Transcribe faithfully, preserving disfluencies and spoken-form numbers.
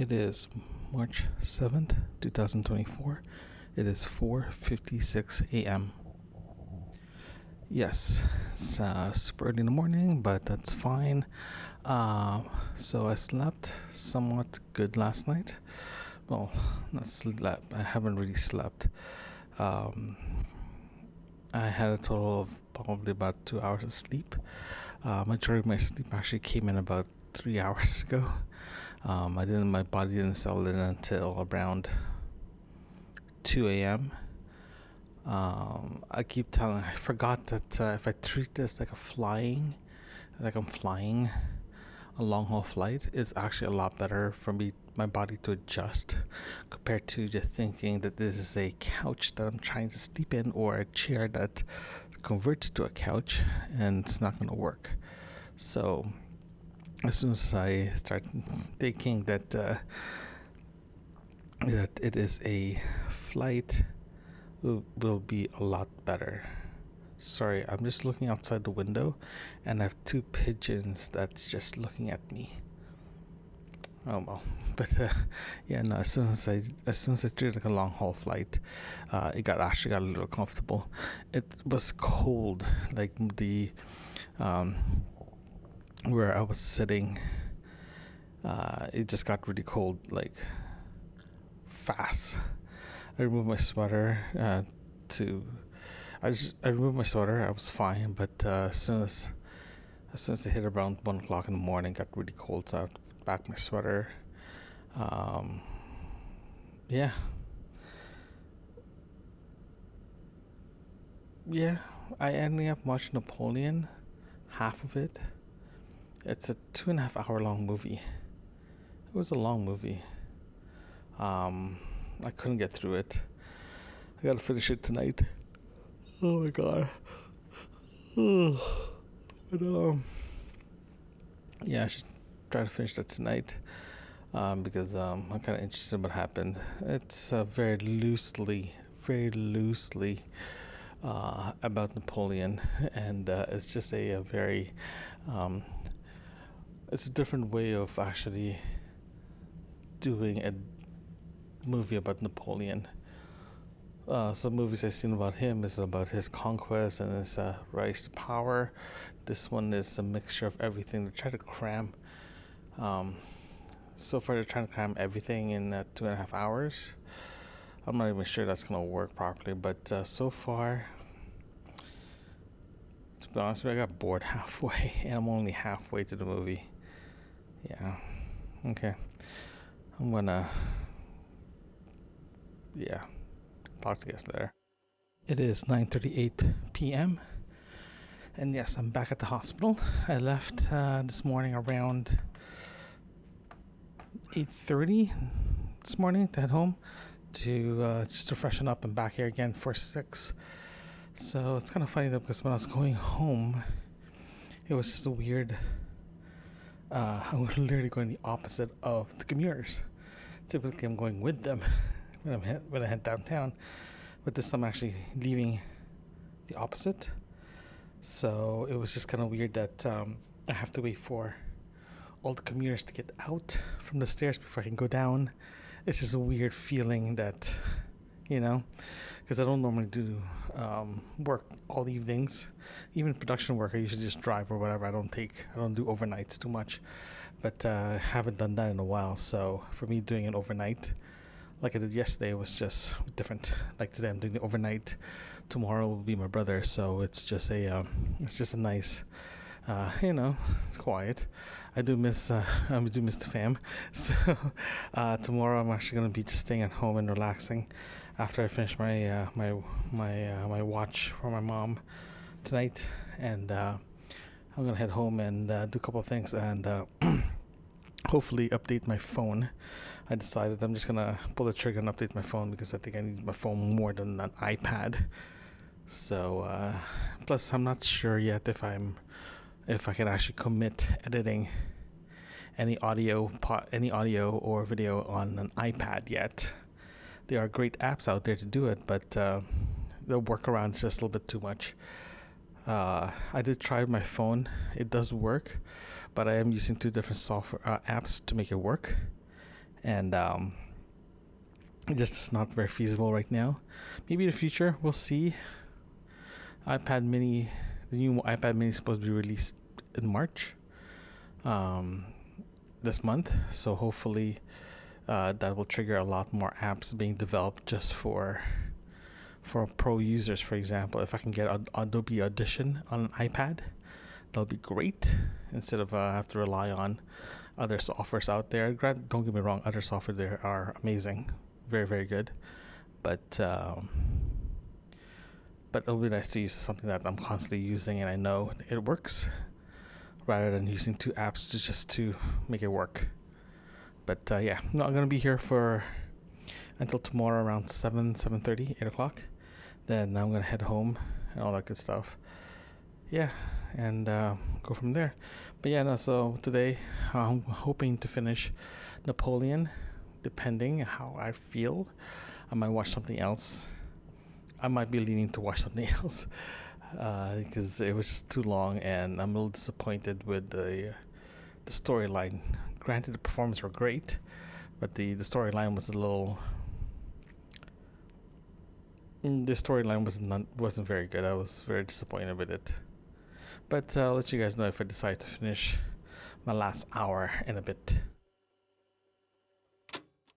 It is March seventh, twenty twenty-four. It is four fifty-six a.m. Yes, it's uh, super early in the morning, but that's fine. Uh, so I slept somewhat good last night. Well, not slept. I haven't really slept. Um, I had a total of probably about two hours of sleep. Uh, majority of my sleep actually came in about three hours ago. Um, I didn't. My body didn't settle in until around two a.m. Um, I keep telling. I forgot that uh, if I treat this like a flying, like I'm flying a long haul flight, it's actually a lot better for me, my body to adjust, compared to just thinking that this is a couch that I'm trying to sleep in or a chair that converts to a couch, and it's not going to work. So as soon as I start thinking that uh, that it is a flight, will, will be a lot better. Sorry, I'm just looking outside the window, and I have two pigeons that's just looking at me. Oh well, but uh, yeah, no. As soon as I, as soon as I treated like a long haul flight, uh, it got actually got a little comfortable. It was cold, like the, um, where I was sitting. Uh, it just got really cold, like fast. I removed my sweater uh, to. I just I removed my sweater. I was fine, but uh, as soon as as soon as it hit around one o'clock in the morning, it got really cold. So I put back my sweater. Um, yeah, yeah. I ended up watching Napoleon, half of it. It's a two and a half hour long movie. It was a long movie. Um, I couldn't get through it. I gotta finish it tonight. Oh my god. But um, yeah, I should try to finish that tonight. Um, because um, I'm kind of interested in what happened. It's uh, very loosely, very loosely uh, about Napoleon, and uh, it's just a, a very, um, it's a different way of actually doing a movie about Napoleon. Uh, some movies I've seen about him is about his conquest and his uh, rise to power. This one is a mixture of everything. They try to cram. Um, so far, they're trying to cram everything in uh, two and a half hours. I'm not even sure that's gonna work properly, but uh, so far, to be honest with you, I got bored halfway, and I'm only halfway to the movie. Yeah. Okay. I'm gonna. Yeah. Talk to you guys later. It is nine thirty-eight p.m. and yes, I'm back at the hospital. I left uh, this morning around eight thirty this morning to head home to uh, just to freshen up and back here again for six. So it's kind of funny though, because when I was going home, it was just a weird. Uh, I'm literally going the opposite of the commuters. Typically, I'm going with them when I'm head, when I head downtown, but this time I'm actually leaving the opposite. So it was just kind of weird that um, I have to wait for all the commuters to get out from the stairs before I can go down. It's just a weird feeling that, you know, because I don't normally do um, work all evenings. Even production work, I usually just drive or whatever. I don't take, I don't do overnights too much, but uh, I haven't done that in a while. So for me, doing it overnight, like I did yesterday, was just different. Like today, I'm doing the overnight. Tomorrow will be my brother, so it's just a, um, it's just a nice. Uh, you know, it's quiet. I do miss, uh, I do miss the fam. So uh, tomorrow I'm actually gonna be just staying at home and relaxing after I finish my uh, my my uh, my watch for my mom tonight, and uh, I'm gonna head home and uh, do a couple of things and uh, hopefully update my phone. I decided I'm just gonna pull the trigger and update my phone because I think I need my phone more than an iPad. So uh, plus I'm not sure yet if I'm if I can actually commit editing any audio po- any audio or video on an iPad yet. There are great apps out there to do it, but uh, the workaround is just a little bit too much. Uh, I did try my phone. It does work, but I am using two different software uh, apps to make it work. and um, it just is not very feasible right now. Maybe in the future we'll see. iPad Mini, the new iPad Mini is supposed to be released in March, um, this month. So hopefully, uh, that will trigger a lot more apps being developed just for for pro users. For example, if I can get Ad- Adobe Audition on an iPad, that'll be great. Instead of uh, have to rely on other softwares out there. Grant, don't get me wrong, other software there are amazing, very very good, but. Um, But it'll be nice to use something that I'm constantly using and I know it works, rather than using two apps to just to make it work. But uh, yeah, no, I'm gonna be here for until tomorrow around seven, seven thirty, eight o'clock. Then I'm gonna head home and all that good stuff. Yeah, and uh, go from there. But yeah, no. So today I'm hoping to finish Napoleon. Depending how I feel, I might watch something else. I might be leaning to watch something else because uh, it was just too long, and I'm a little disappointed with the the storyline. Granted, the performances were great, but the the storyline was a little. The storyline was not wasn't very good. I was very disappointed with it. But uh, I'll let you guys know if I decide to finish my last hour in a bit.